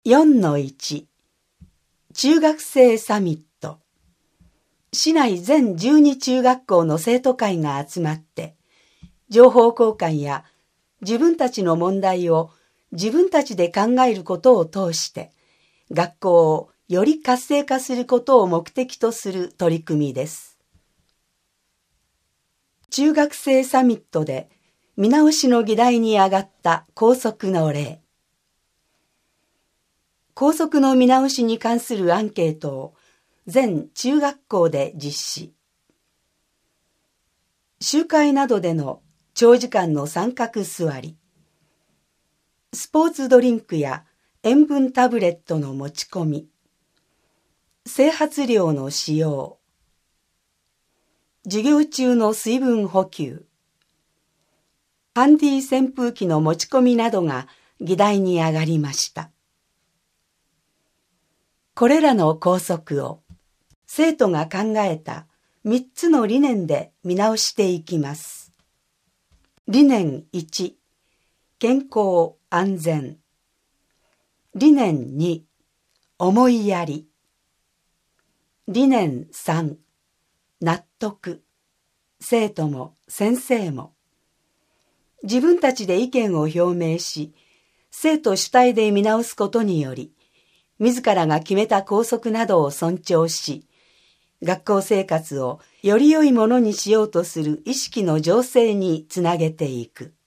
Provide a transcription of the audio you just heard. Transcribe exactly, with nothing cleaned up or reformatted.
よんのいち 中学生サミット。市内全じゅうに中学校の生徒会が集まって、情報交換や自分たちの問題を自分たちで考えることを通して、学校をより活性化することを目的とする取り組みです。中学生サミットで見直しの議題に上がった校則の例。校則の見直しに関するアンケートを全中学校で実施。集会などでの長時間の三角座り、スポーツドリンクや塩分タブレットの持ち込み、整髪料の使用、授業中の水分補給、ハンディ扇風機の持ち込みなどが議題に上がりました。これらの校則を生徒が考えたみっつの理念で見直していきます。理念いち、健康安全。理念に、思いやり。理念さん、納得。生徒も先生も。自分たちで意見を表明し、生徒主体で見直すことにより、自らが決めた校則などを尊重し、学校生活をより良いものにしようとする意識の醸成につなげていく。